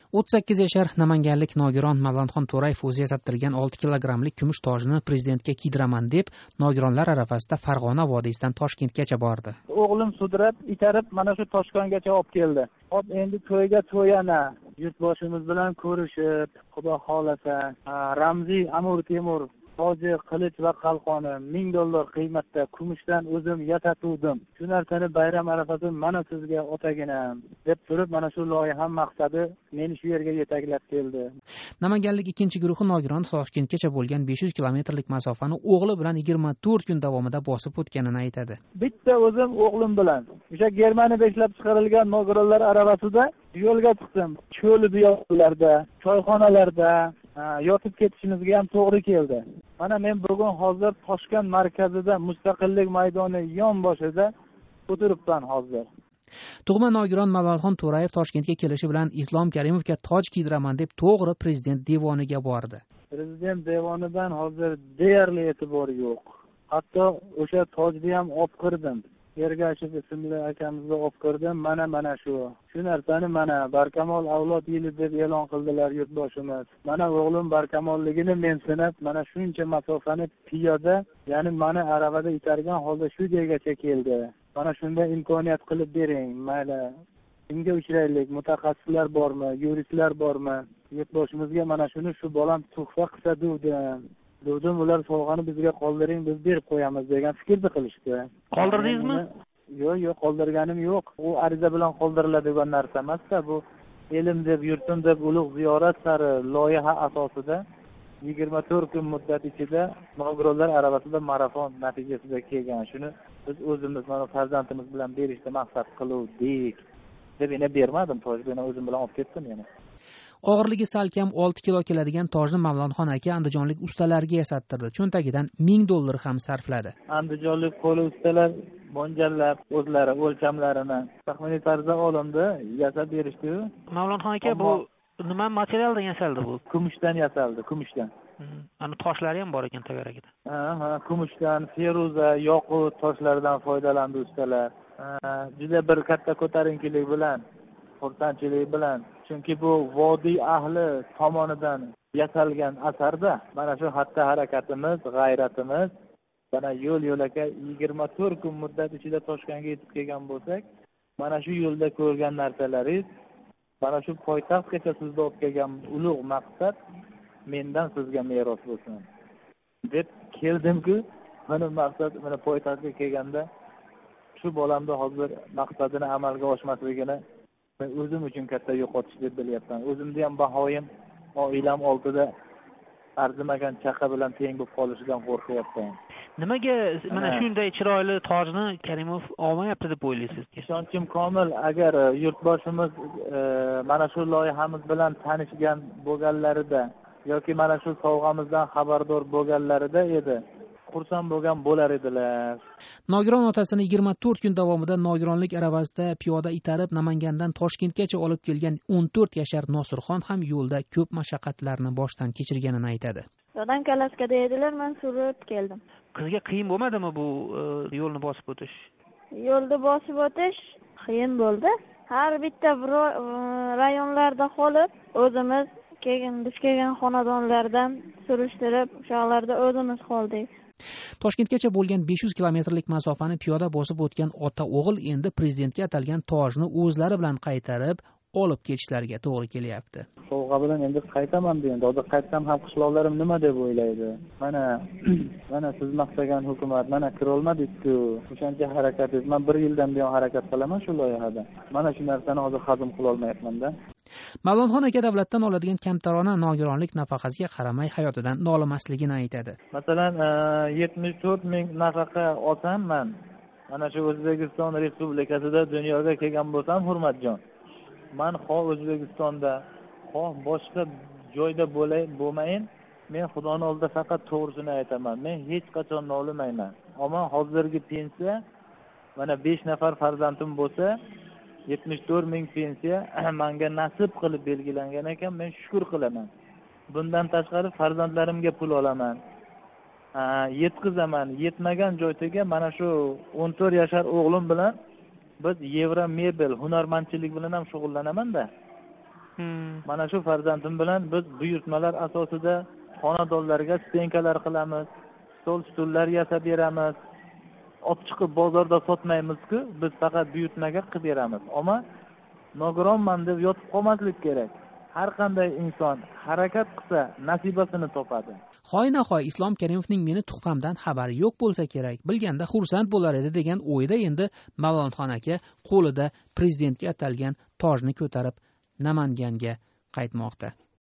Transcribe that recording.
38 yashar namanganlik nogiron Mavlonxon To'rayev o'zi yasattirgan 6 kilogrammlik kumush tojni prezidentga kiydiraman deb nogironlar arafasida Farg'ona vodiysidan Toshkentgacha bordi. O'g'lim sudrab, itarib mana shu Toshkentgacha olib keldi. Hop endi to'yga to'yana, yurtboshimiz bilan ko'rishib, xudo xolasa, ramziy Amur Temur toji, qilich va qalqoni $1000 qiymatda kumushdan o'zim yasatuvdim. Shu narsani bayram arafasida mana sizga otaginam deb turib, mana shu loyiha maqsadi meni shu yerga yetaklab keldi. Namanganlik ikkinchi guruhi nogiron Toshkentgacha bo'lgan 500 kilometrlik masofani o'g'li bilan 24 kun davomida bosib o'tganini aytadi. Bitta o'zim o'g'lim bilan o'sha Germaniyada ishlab chiqarilgan nogironlar arafasida yo'lga chiqdim. Cho'l biyobonlarda, choyxonalarda yotib ketishimizga ham to'g'ri keldi. Mana men bugun hozir Toshkent markazida Mustaqillik maydoni yon boshida o'tiribman hozir. Tug'ma nogiron Mavlonxon To'rayev Toshkentga kelishi bilan Islom Karimovga toj kiydiraman deb to'g'ri prezident devoniga bordi. Prezident devonidan hozir deyarli e'tibor yo'q. Hatto o'sha tojni ham olib kirdim. Ergashev ismli akamizni olib kirdim. Mana shu narsani mana Barkamol avlod yili deb e'lon qildilar yurtboshimiz. Mana o'g'lim barkamolligini men sinab, mana shuncha masofani piyoda, ya'ni mana aravada itargan holda shu joygacha keldi. Mana shunda imkoniyat qilib bering. Mayli, kimga uchraylik? Mutaxassislar bormi, yuristlar bormi? Yurtboshimizga mana shuni shu bolam tuhfa qilsa Duvdim ular sovg'ani bizga qoldiring, biz berib qo'yamiz degan fikrni qilishdi. Qoldirdingizmi? Yo'q, qoldirganim yo'q. U ariza bilan qoldiriladigan narsa emas-da, bu elim deb, yurtim deb ulug' ziyorat sari loyiha asosida 24 kun muddat ichida nogironlar arafasida marafon natijasida kelgan. Shuni biz o'zimiz mana farzandimiz bilan berishni maqsad qiluvdik deb yana bermadim, tojni o'zim bilan olib ketdim yana. Og'irligi salkam 6 kilo keladigan tojni Mavlonxon aka andijonlik ustalarga yasattirdi. Cho'ntagidan $1000 ham sarfladi. Andijonlik qo'li ustalar mo'ljallab o'zlari o'lchamlarini taxminiy tarzda olindi, yasab berishdi. Mavlonxon aka, bu nima materialdan yasaldi bu? Kumushdan yasaldi, kumushdan. Ana toshlari ham bor ekan tabaragida. Kumushdan, feruza, yoqut toshlaridan foydalandi ustalar. Juda bir katta ko'tarinkilik bilan, xursandchilik bilan, chunki bu vodiy ahli tomonidan yasalgan asarda mana shu xatti harakatimiz, g'ayratimiz, mana yo'l-yo'lakay 24 kun muddat ichida Toshkentga yetib kelgan bo'lsak, mana shu yo'lda ko'rgan narsalaringiz, mana shu poytaxtgacha sizga olib kelgan ulug' maqsad mendan sizga meros bo'lsin deb keldim-ku, mana maqsad mana poytaxtga kelganda shu bolamda hozir maqsadini amalga oshmasligini men o'zim uchun katta yo'qotish deb bilyapman. O'zimda ham bahoyim oilam oldida arzimagan chaqa bilan teng bo'lib qolishidan qo'rqyapman. Nimaga mana shunday chiroyli tojni Karimov olmayapti deb o'ylaysiz? Ishonchim komil, agar yurtboshimiz mana shu loyihamiz bilan tanishgan bo'lganlarida yoki mana shu sovg'amizdan xabardor bo'lganlarida edi, xursand bo'lgan bo'lar edilar. Nogiron otasini 24 kun davomida nogironlik aravasida piyoda itarib Namangandan Toshkentgacha olib kelgan 14 yashar Nosirxon ham yo'lda ko'p mashaqqatlarni boshdan kechirganini aytadi. Dadam kalaskada edilar, men surib keldim. Qizga qiyin bo'lmadimi bu yo'lni bosib o'tish? Yo'lni bosib o'tish qiyin bo'ldi. Har bitta rayonlarda qolib, o'zimiz biz kelgan xonadonlardan surishtirib, o'shalarda o'zimiz qoldik. Toshkentgacha bo'lgan 500 kilometrlik masofani piyoda bosib o'tgan ota-o'g'il endi prezidentga atalgan tojni o'zlari bilan qaytarib olib ketishlariga to'g'ri kelyapti. Sovg'a bilan endi qaytaman dedim. Hozir qaytsam ham qishloqlarim nima deb o'ylaydi? Mana siz maqtagan hukumat, mana kira olmadingiz-ku. O'shancha harakat etdim. Men 1 yildan buyon harakat qilaman shu loyihada. Mana shu narsani hozir hazm qila olmayapman-da. Mavlonxon aka davlatdan oladigan kamtarona nogironlik nafaqasiga qaramay hayotidan nolimasligini aytadi. Masalan, 74 ming nafaqa olsam men, mana shu O'zbekiston Respublikasida dunyoga kelgan bo'lsam, Hurmatjon, men xoh O'zbekistonda, xoh boshqa joyda bo'lmayin, men Xudoning oldida faqat to'g'risini aytaman. Men hech qachon nolimayman. Ammo hozirgi pensiya, mana 5 nafar farzandim bo'lsa, 74 ming pensiya menga nasib qilib belgilangan ekan, men shukr qilaman. Bundan tashqari farzandlarimga pul olaman. Yetkizaman. Yetmagan joyga mana shu 14 yashar o'g'lim bilan biz Yevro mebel hunarmandchilik bilan ham shug'ullanaman-da. Mana shu farzandim bilan biz buyurtmalar asosida xonadonlarga stenkalar qilamiz, stol stullar yasab beramiz. Olib chiqib bozorda sotmaymiz-ku, biz faqat buyurtmaga qilib beramiz. Ammo nogironman deb yotib qolmaslik kerak. Har qanday inson harakat qilsa nasibasini topadi. Hoynahoy Islom Karimovning meni tuhfamdan xabari yo'q bo'lsa kerak, bilganda xursand bo'lar edi degan o'yda endi Mavlonxon aka qo'lida prezidentga atalgan tojni ko'tarib Namanganga qaytmoqda.